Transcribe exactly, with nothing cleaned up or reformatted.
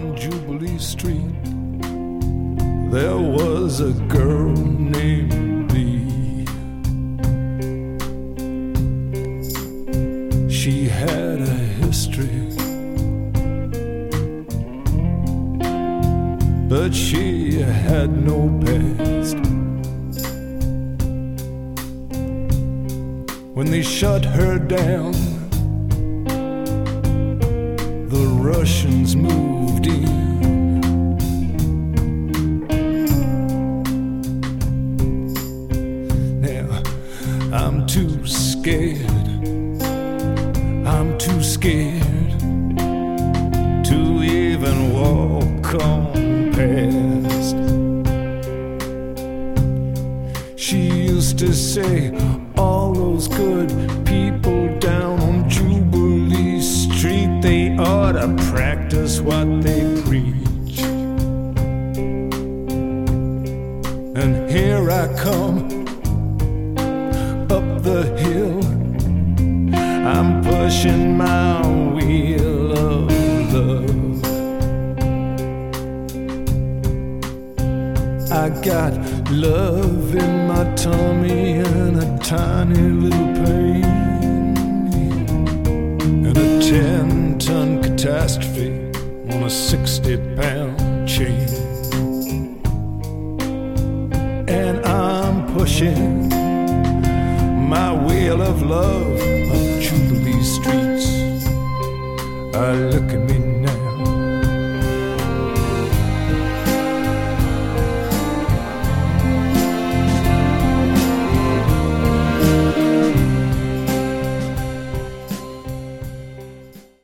on Jubilee Street, there was a girl named Lee. She had a history, but she had no past. When they shut her down, the Russians moved in. Now I'm too scared, I'm too scared to even walk on past. She used to say, all those good people down on Jubilee Street, they ought to practice what they preach. And here I come up the hill, I'm pushing my wheel of love. I got love in my tummy and a tiny little pain, and a ten-ton catastrophe on a sixty-pound chain. And I'm pushing my wheel of love up Jubilee streets. I look at me